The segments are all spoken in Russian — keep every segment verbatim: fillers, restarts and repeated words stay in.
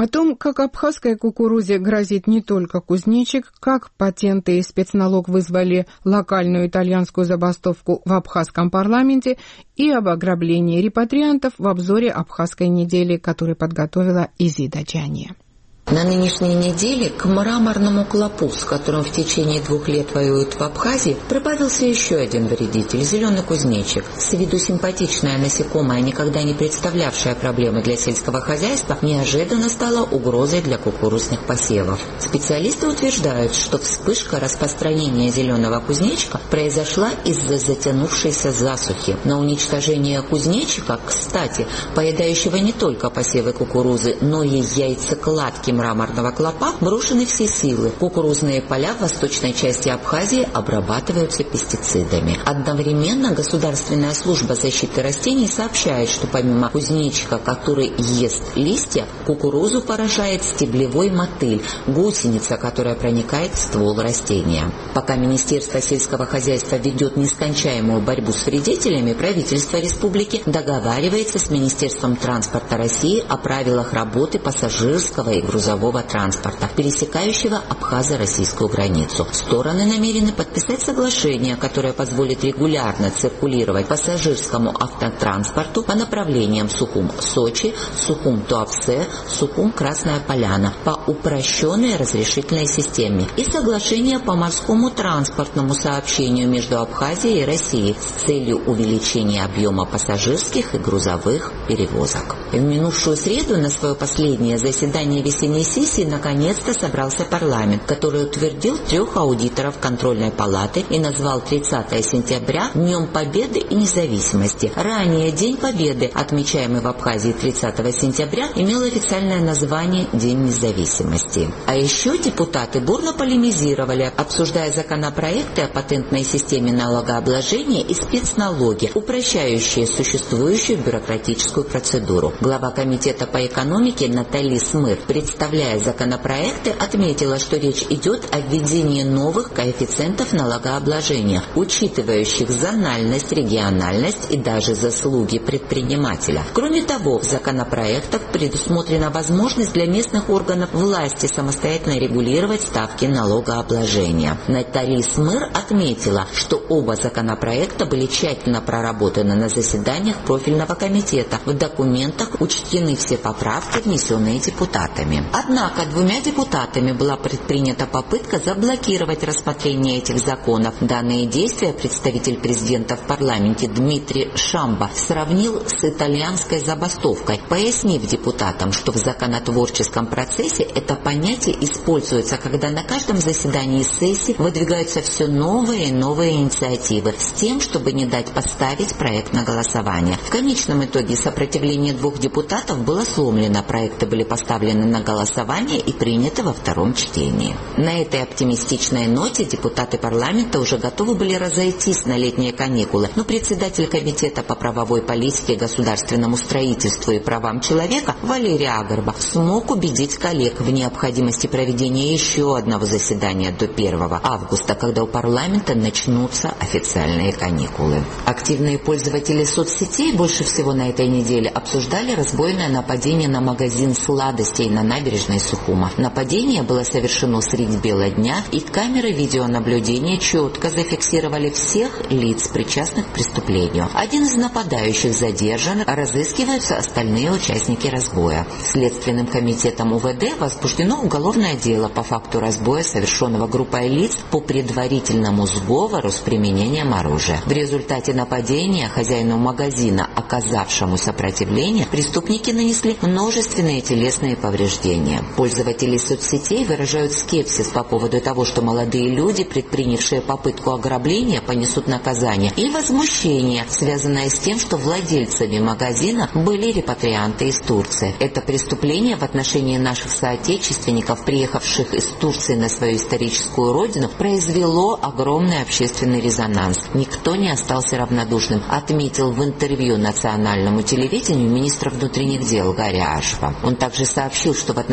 О том, как абхазской кукурузе грозит не только кузнечик, как патенты и спецналог вызвали локальную итальянскую забастовку в абхазском парламенте и об ограблении репатриантов в обзоре абхазской недели, который подготовила Изида Джания. На нынешней неделе к мраморному клопу, с которым в течение двух лет воюют в Абхазии, прибавился еще один вредитель – зеленый кузнечик. С виду симпатичное насекомое, никогда не представлявшее проблемы для сельского хозяйства, неожиданно стало угрозой для кукурузных посевов. Специалисты утверждают, что вспышка распространения зеленого кузнечика произошла из-за затянувшейся засухи. На уничтожение кузнечика, кстати, поедающего не только посевы кукурузы, но и яйцекладки мраморного клопа, брошены все силы. Кукурузные поля в восточной части Абхазии обрабатываются пестицидами. Одновременно Государственная служба защиты растений сообщает, что помимо кузнечика, который ест листья, кукурузу поражает стеблевой мотыль, гусеница, которая проникает в ствол растения. Пока Министерство сельского хозяйства ведет нескончаемую борьбу с вредителями, правительство республики договаривается с Министерством транспорта России о правилах работы пассажирского и грузового грузового транспорта, пересекающего абхазо-российскую границу. Стороны намерены подписать соглашение, которое позволит регулярно циркулировать пассажирскому автотранспорту по направлениям Сухум-Сочи, Сухум-Туапсе, Сухум-Красная Поляна по упрощенной разрешительной системе и соглашение по морскому транспортному сообщению между Абхазией и Россией с целью увеличения объема пассажирских и грузовых перевозок. В минувшую среду на свое последнее заседание весенней сессии наконец-то собрался парламент, который утвердил трех аудиторов контрольной палаты и назвал тридцатое сентября Днем Победы и Независимости. Ранее День Победы, отмечаемый в Абхазии тридцатого сентября, имел официальное название День Независимости. А еще депутаты бурно полемизировали, обсуждая законопроекты о патентной системе налогообложения и спецналоги, упрощающие существующую бюрократическую процедуру. Глава комитета по экономике Натали Смыр, представляя законопроекты, отметила, что речь идет о введении новых коэффициентов налогообложения, учитывающих зональность, региональность и даже заслуги предпринимателя. Кроме того, в законопроектах предусмотрена возможность для местных органов власти самостоятельно регулировать ставки налогообложения. Натали Смыр отметила, что оба законопроекта были тщательно проработаны на заседаниях профильного комитета. В документах учтены все поправки, внесенные депутатами. Однако двумя депутатами была предпринята попытка заблокировать рассмотрение этих законов. Данные действия представитель президента в парламенте Дмитрий Шамба сравнил с итальянской забастовкой, пояснив депутатам, что в законотворческом процессе это понятие используется, когда на каждом заседании сессии выдвигаются все новые и новые инициативы с тем, чтобы не дать поставить проект на голосование. В конечном итоге сопротивление двух депутатов было сломлено, проекты были поставлены на голосование и приняты во втором чтении. На этой оптимистичной ноте депутаты парламента уже готовы были разойтись на летние каникулы, но председатель комитета по правовой политике, государственному строительству и правам человека Валерий Агарба смог убедить коллег в необходимости проведения еще одного заседания до первого августа, когда у парламента начнутся официальные каникулы. Активные пользователи соцсетей больше всего на этой неделе обсуждали разбойное нападение на магазин сладостей на набережной Сухума. Нападение было совершено средь бела дня, и камеры видеонаблюдения четко зафиксировали всех лиц, причастных к преступлению. Один из нападающих задержан, разыскиваются остальные участники разбоя. Следственным комитетом УВД возбуждено уголовное дело по факту разбоя, совершенного группой лиц по предварительному сговору с применением оружия. В результате нападения хозяину магазина, оказавшему сопротивление, преступники нанесли множественные телесные повреждения. Пользователи соцсетей выражают скепсис по поводу того, что молодые люди, предпринявшие попытку ограбления, понесут наказание, и возмущение, связанное с тем, что владельцами магазина были репатрианты из Турции. Это преступление в отношении наших соотечественников, приехавших из Турции на свою историческую родину, произвело огромный общественный резонанс. Никто не остался равнодушным, отметил в интервью национальному телевидению министр внутренних дел Гарри Ашва. Он также сообщил, что в отношении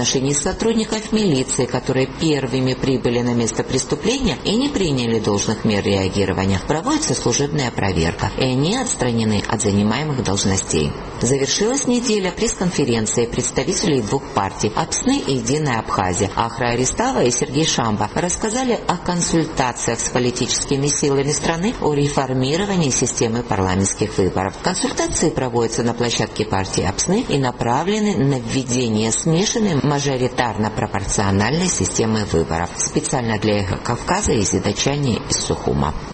отношении сотрудников милиции, которые первыми прибыли на место преступления и не приняли должных мер реагирования, проводится служебная проверка, и они отстранены от занимаемых должностей. Завершилась неделя пресс-конференции представителей двух партий «Апсны» и «Единая Абхазия». Ахра Аристава и Сергей Шамба рассказали о консультациях с политическими силами страны о реформировании системы парламентских выборов. Консультации проводятся на площадке партии «Апсны» и направлены на введение смешанной мажоритарно-пропорциональной системы выборов. Специально для «Эхо Кавказа» из Идачани из Сухума.